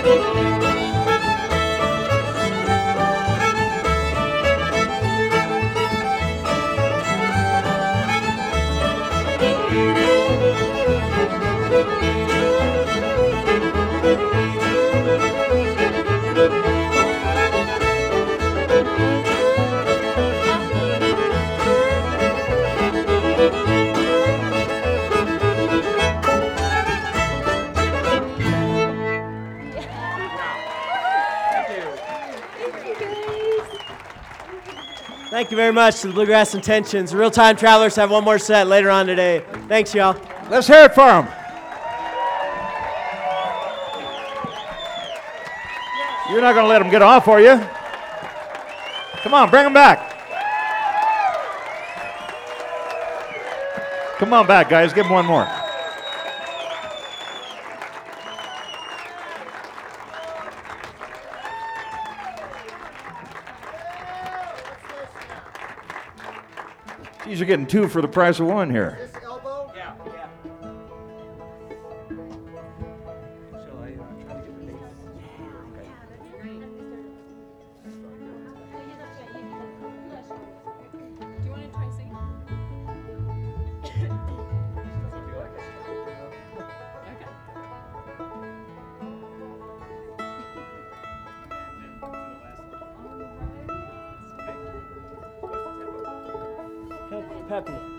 Thank you very much to the Bluegrass Intentions. Real Time Travelers have one more set later on today. Thanks, y'all. Let's hear it for them. You're not going to let them get off, are you? Come on, bring them back. Come on back, guys. Give them one more. Geez, you're getting two for the price of one here. This elbow? Yeah. Shall I try to get the bass? Okay. Do you want to try singing? Peppy.